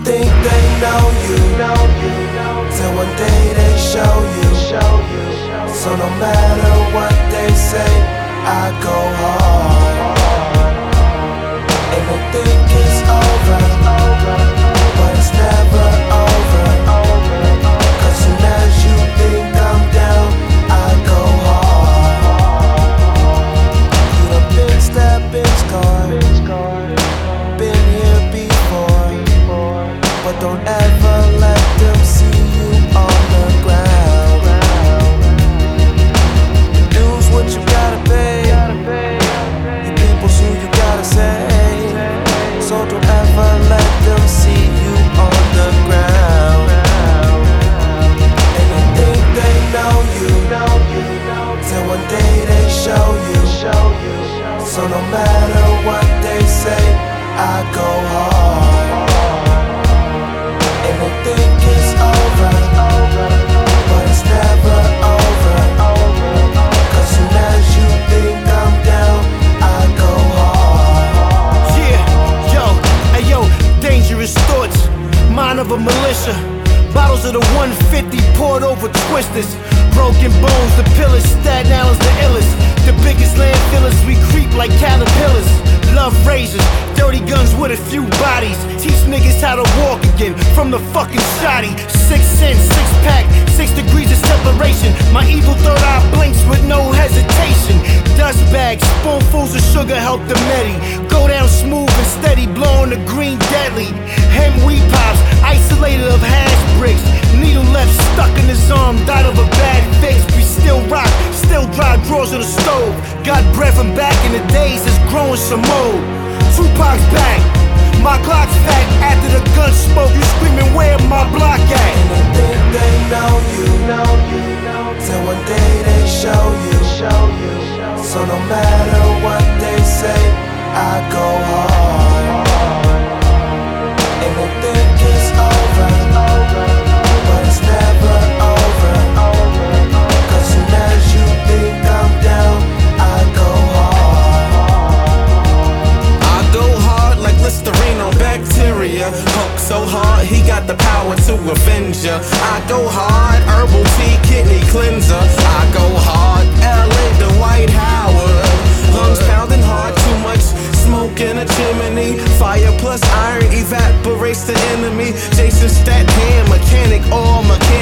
think they know you, till one day they show you. So no matter what they say, I go hard. And they think it's over, but it's never over. Cause soon as you think I'm down, I go hard. You done been stabbed, been scarred, been here before, but don't ever let them see you on the ground. Dues what you gotta pay, you people's who you gotta say. So don't ever let them see you on the ground. And they think they know you, till one day they show you. So no matter what they say, I go hard. And they think it's over, but it's never over. Cause soon as you think I'm down, I go hard. Yeah, yo, dangerous thoughts, mind of a militia. Bottles of the 150 poured over twisters. Broken bones, the pillars, Staten Island's the illest. The biggest landfillers, we creep like caterpillars. Love razors, dirty guns with a few bodies. Teach niggas how to walk again from the fucking shoddy. 6 cents, 6-pack, 6 degrees of separation. My evil third eye blinks with no hesitation. Dust bags, spoonfuls of sugar help the medi. Go down smooth and steady, blowing the green deadly. Hem weed pops, isolated of hash bricks. Needle left stuck in his arm, died of a bad fix. We still rock, still dry drawers of the stove. Got bread from back in the days, it's growing some more. Tupac's back, my Glock's fat. After the gun smoke, you screaming, where my block at? And they think they know you, till one day they show you. So no matter what they say, I go hard. And they think it's over, but it's never over. Cause soon as you think I'm down, I go hard. I go hard like Listerine on bacteria. Hulk so hard, he got the power to avenge ya. I go hard, herbal tea, kidney cleanser. I go hard, LA, the White Howard. Lungs pounding hard, too much smoke in a chimney. Fire plus iron evaporates the enemy. Jason Statham, mechanic, all mechanic.